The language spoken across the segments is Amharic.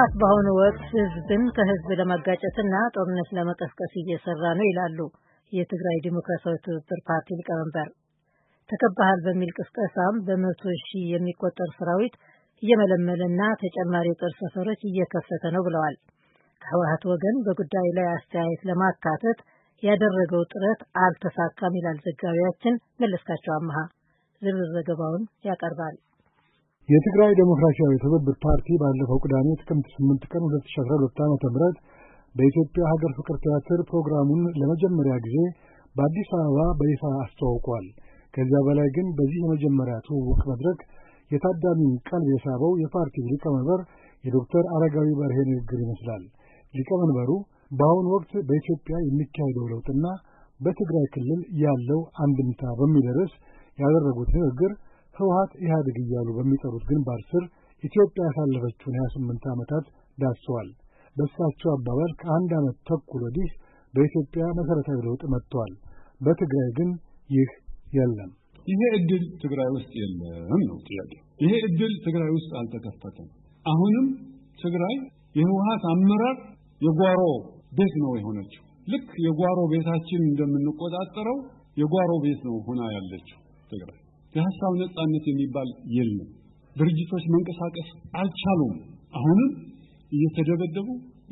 ህወሓት በአሁኑ ወቅት ህዝብን ከህዝብ ለማጋጨትና ጦርነት ለመቀስቀስ እየሰራ ነው ይላሉ የትግራይ ዲሞክራሲያዊ ትብብር ፓርቲ ሊቀመንበር። ተከባሃል በሚል ቅስቀሳም በመቶ ሺህ የሚቆጠር ሰራዊት እየመለመለና ተጨማሪ የጦር ሰፈሮች እየከፈተ ነው ብለዋል። ከህወሓት ወገን በጉዳዩ ላይ አስተያየት ለማካተት ያደረገው ጥረት አልተሳካም ይላል ዘጋቢያችን መለስካቸው አማሃ። ዝርዝር ዘገባውን ያቀርባል። የትግራይ ዲሞክራሲያዊ ትብብር ፓርቲ ባለፈው ቅዳሜ ጥቅምት 8 ቀን 2012 ዓ.ም በኢትዮጵያ ሀገር ፍቅር ቲያትር ፕሮግራሙን ለመጀመሪያ ጊዜ በአዲስ አበባ በይፋ አስተዋውቋል። ከዚያ በላይ ግን በዚህ የመጀመሪያ ትውውቅ መድረክ የታዳሚውን ቀልብ የሳበው የፓርቲው ሊቀመንበር የዶክተር አረጋዊ በርሄ ንግግር ይመስላል። ሊቀመንበሩ በአሁኑ ወቅት በኢትዮጵያ የሚካሄደው ለውጥና በትግራይ ክልል ያለው አንድምታ በሚል ርዕስ ያደረጉት ንግግር ህወሓት ኢህአዴግ እያሉ በሚጠሩት ግንባር ስር ኢትዮጵያ ያሳለፈችውን 28 ዓመታት ዳሰዋል። በእሳቸው አባባል ከአንድ ዓመት ተኩል ወዲህ በኢትዮጵያ መሰረታዊ ለውጥ መጥቷል። በትግራይ ግን ይህ የለም። ይሄ እድል ትግራይ ውስጥ የለም ነው ጥያቄው። ይሄ እድል ትግራይ ውስጥ አልተከፈተም። አሁንም ትግራይ የህወሓት አመራር የጓሮ ቤት ነው የሆነችው። ልክ የጓሮ ቤታችን እንደምንቆጣጠረው የጓሮ ቤት ነው ሆና ያለችው ትግራይ። የሐሳብ ነጻነት የሚባል የለም። ድርጅቶች መንቀሳቀስ አልቻሉም። አሁንም እየተደበደቡ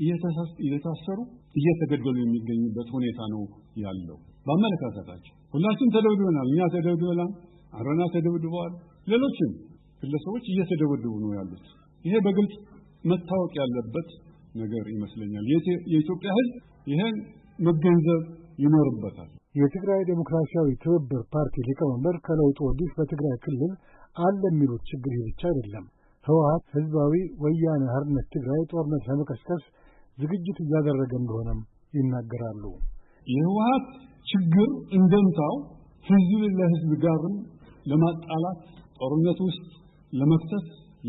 እየታሰሩ እየተገደሉ የሚገኙበት ሁኔታ ነው ያለው። በአመለካከታቸው ሁላችን ተደብድበናል። እኛ ተደብድበናል፣ አረና ተደብድበዋል፣ ሌሎችም ግለሰቦች እየተደበደቡ ነው ያሉት። ይሄ በግልጽ መታወቅ ያለበት ነገር ይመስለኛል። የኢትዮጵያ ህዝብ ይሄን መገንዘብ ይኖርበታል። የትግራይ ዲሞክራሲያዊ ትብብር ፓርቲ ሊቀመንበር ከለውጡ ወዲህ በትግራይ ክልል አለ የሚሉት ችግር ብቻ አይደለም። ህወሓት ህዝባዊ ወያነ ሓርነት ትግራይ ጦርነት ለመቀስቀስ ዝግጅት እያደረገ እንደሆነም ይናገራሉ። የህወሓት ችግር እንደምታው ህዝብ ለህዝብ ጋርም ለማጣላት ጦርነት ውስጥ ለመክተት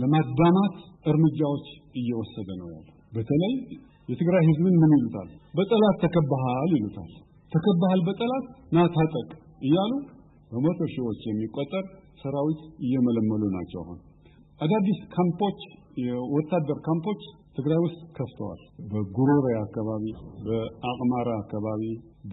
ለማዳማት እርምጃዎች እየወሰደ ነው ያለው። በተለይ የትግራይ ህዝብን ምን ይሉታል? በጠላት ተከባሃል ይሉታል። ተከባሃል በጠላት ናታጠቅ እያሉ በመቶ ሺዎች የሚቆጠር ሰራዊት እየመለመሉ ናቸው። አሁን አዳዲስ ካምፖች የወታደር ካምፖች ትግራይ ውስጥ ከፍተዋል። በጉሮሬ አካባቢ፣ በአቅማራ አካባቢ፣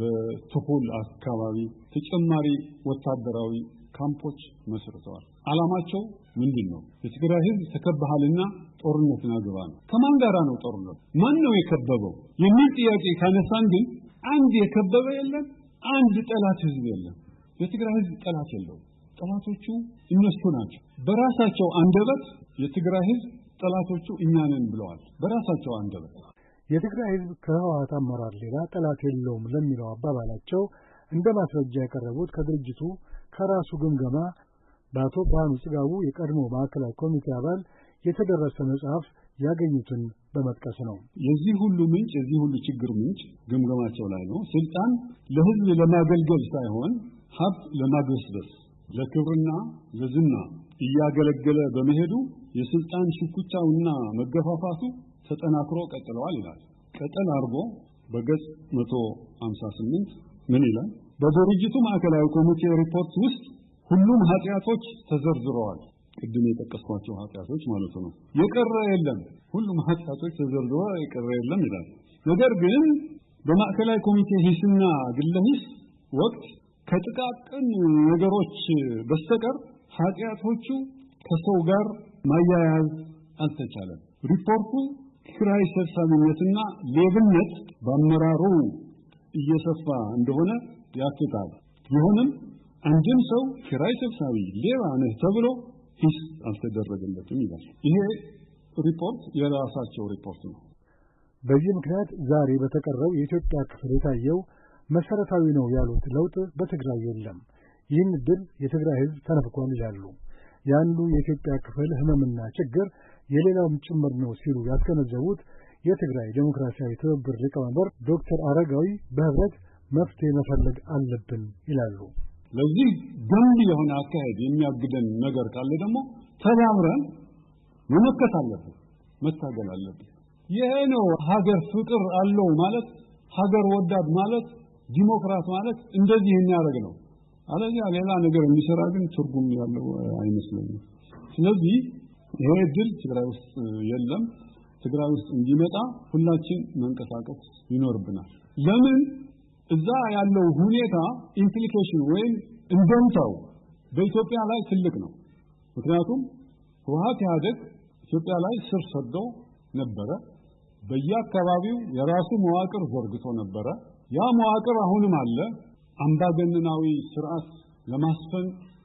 በትሁል አካባቢ ተጨማሪ ወታደራዊ ካምፖች መስርተዋል። ዓላማቸው ምንድነው? የትግራይ ህዝብ ተከባሃልና ጦርነት ናግባ ነው። ከማን ጋራ ነው ጦርነት? ማን ነው የከበበው የሚል ጥያቄ ካነሳን ግን አንድ የከበበ የለም፣ አንድ ጠላት ህዝብ የለም። የትግራይ ህዝብ ጠላት የለውም። ጠላቶቹ እነሱ ናቸው። በራሳቸው አንደበት የትግራይ ህዝብ ጠላቶቹ እኛ ነን ብለዋል። በራሳቸው አንደበት የትግራይ ህዝብ ከህወሓት አመራር ሌላ ጠላት የለውም ለሚለው አባባላቸው እንደ ማስረጃ ያቀረቡት ከድርጅቱ ከራሱ ግምገማ በአቶ ብርሃኑ ጽጋቡ የቀድሞ ማዕከላዊ ኮሚቴ አባል የተደረሰ መጽሐፍ ያገኙትን በመጥቀስ ነው። የዚህ ሁሉ ምንጭ የዚህ ሁሉ ችግር ምንጭ ግምገማቸው ላይ ነው። ስልጣን ለህዝብ ለማገልገል ሳይሆን ሀብት ለማግበስበስ ለክብርና ለዝና እያገለገለ በመሄዱ የስልጣን ሽኩቻውና መገፋፋቱ ተጠናክሮ ቀጥለዋል ይላል። ቀጠል አርጎ በገጽ 158 ምን ይላል? በድርጅቱ ማዕከላዊ ኮሚቴ ሪፖርት ውስጥ ሁሉም ኃጢያቶች ተዘርዝረዋል። ቅድም የጠቀስኳቸው ኃጢያቶች ማለት ነው። የቀረ የለም። ሁሉም ኃጢያቶች ተዘርዝረዋል፣ የቀረ የለም ይላል። ነገር ግን በማዕከላዊ ኮሚቴ ሂስና ግለሂስ ወቅት ከጥቃቅን ነገሮች በስተቀር ኃጢያቶቹ ከሰው ጋር ማያያዝ አልተቻለም። ሪፖርቱ ኪራይ ሰብሳቢነትና ሌብነት በአመራሩ እየሰፋ እንደሆነ ያትታል። ይሁንም አንድም ሰው ኪራይ ሰብሳቢ ሌባ ነህ ተብሎ ሂስ አልተደረገለትም ይላል። ይሄ ሪፖርት የራሳቸው ሪፖርት ነው። በዚህ ምክንያት ዛሬ በተቀረው የኢትዮጵያ ክፍል የታየው መሰረታዊ ነው ያሉት ለውጥ በትግራይ የለም። ይህን ድል የትግራይ ህዝብ ተነፍቋል ይላሉ። ያንዱ የኢትዮጵያ ክፍል ህመምና ችግር የሌላውም ጭምር ነው ሲሉ ያስገነዘቡት የትግራይ ዲሞክራሲያዊ ትብብር ሊቀመንበር ዶክተር አረጋዊ በህብረት መፍትሄ መፈለግ አለብን ይላሉ። ለዚህ ገንቢ የሆነ አካሄድ የሚያግደን ነገር ካለ ደግሞ ተባብረን መመከት አለብን፣ መታገል አለብን። ይሄ ነው ሀገር ፍቅር አለው ማለት፣ ሀገር ወዳድ ማለት፣ ዲሞክራት ማለት እንደዚህ የሚያደርግ ነው። አለዚያ ሌላ ነገር የሚሰራ ግን ትርጉም ያለው አይመስለኝም። ስለዚህ ይሄ ድል ትግራይ ውስጥ የለም። ትግራይ ውስጥ እንዲመጣ ሁላችን መንቀሳቀስ ይኖርብናል። ለምን እዛ ያለው ሁኔታ ኢምፕሊኬሽን ወይም እንደምታው በኢትዮጵያ ላይ ትልቅ ነው። ምክንያቱም ህወሓት ኢህአዴግ ኢትዮጵያ ላይ ስር ሰዶ ነበረ። በየአካባቢው የራሱ መዋቅር ዘርግቶ ነበረ። ያ መዋቅር አሁንም አለ። አምባገነናዊ ስርዓት ለማስፈን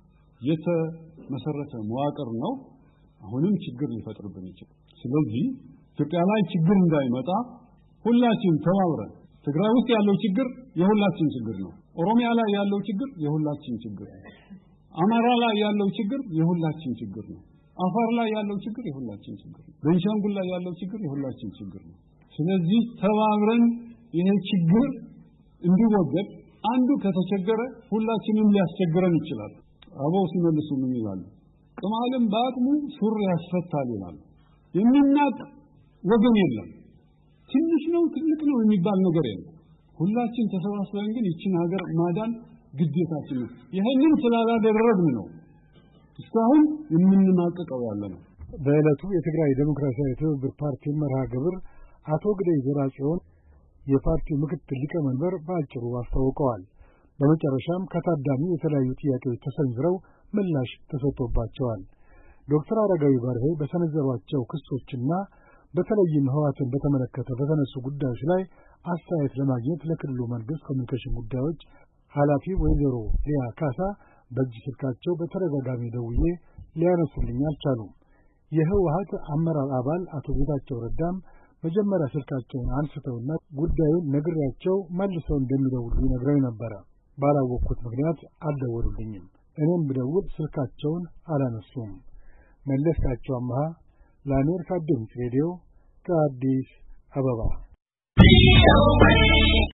የተመሰረተ መዋቅር ነው። አሁንም ችግር ሊፈጥርብን ይችላል። ስለዚህ ኢትዮጵያ ላይ ችግር እንዳይመጣ ሁላችን ተባብረን ትግራይ ውስጥ ያለው ችግር የሁላችን ችግር ነው። ኦሮሚያ ላይ ያለው ችግር የሁላችን ችግር ነው። አማራ ላይ ያለው ችግር የሁላችን ችግር ነው። አፋር ላይ ያለው ችግር የሁላችን ችግር ነው። ቤንሻንጉል ላይ ያለው ችግር የሁላችን ችግር ነው። ስለዚህ ተባብረን ይሄ ችግር እንዲወገድ አንዱ ከተቸገረ ሁላችንም ሊያስቸግረን ይችላል። አበው ሲመልሱ ምን ይላሉ? ቅማልም በአቅሙ ሱሪ ያስፈታል ይላሉ። የሚናቅ ወገን የለም። ትንሽ ነው ትልቅ ነው የሚባል ነገር የለም። ሁላችን ተሰባስበን ግን ይችን ሀገር ማዳን ግዴታችን ነው። ይሄንን ስላላደረግን ነው እስካሁን የምንማቀቀው ያለ ነው። በዕለቱ የትግራይ ዴሞክራሲያዊ ትብብር ፓርቲ መርሃ ግብር አቶ ግደይ ዘርአጽዮን የፓርቲው ምክትል ሊቀመንበር በአጭሩ አስታውቀዋል። በመጨረሻም ከታዳሚው የተለያዩ ጥያቄዎች ተሰንዝረው ምላሽ ተሰጥቶባቸዋል። ዶክተር አረጋዊ በርሄ በሰነዘሯቸው ክሶችና በተለይም ህወሓትን በተመለከተ በተነሱ ጉዳዮች ላይ አስተያየት ለማግኘት ለክልሉ መንግስት ኮሚኒኬሽን ጉዳዮች ኃላፊ ወይዘሮ ሊያ ካሳ በእጅ ስልካቸው በተደጋጋሚ ደውዬ ሊያነሱልኝ አልቻሉም። የህወሓት አመራር አባል አቶ ጌታቸው ረዳም መጀመሪያ ስልካቸውን አንስተውና ጉዳዩን ነግሬያቸው መልሰው እንደሚደውሉ ነግረው ነበር። ባላወቅኩት ምክንያት አልደወሉልኝም። እኔም ብደውል ስልካቸውን አላነሱም። መለስካቸው አምሃ ለአሜሪካ ድምፅ ሬዲዮ ከአዲስ አበባ